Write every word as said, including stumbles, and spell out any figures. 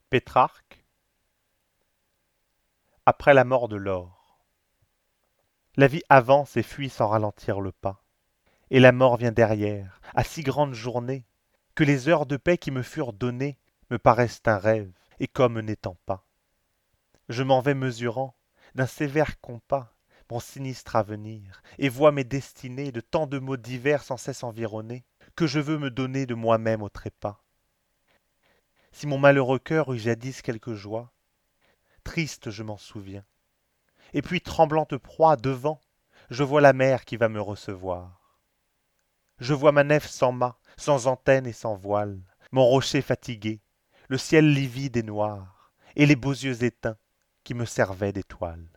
Pétrarque, après la mort de l'or. La vie avance et fuit sans ralentir le pas, et la mort vient derrière, à si grande journée, que les heures de paix qui me furent données me paraissent un rêve, et comme n'étant pas. Je m'en vais mesurant, d'un sévère compas, mon sinistre avenir, et vois mes destinées de tant de maux divers sans cesse environnés, que je veux me donner de moi-même au trépas. Si mon malheureux cœur eut jadis quelque joie, triste je m'en souviens, et puis tremblante proie devant, je vois la mer qui va me recevoir. Je vois ma nef sans mât, sans antenne et sans voile, mon rocher fatigué, le ciel livide et noir, et les beaux yeux éteints qui me servaient d'étoiles.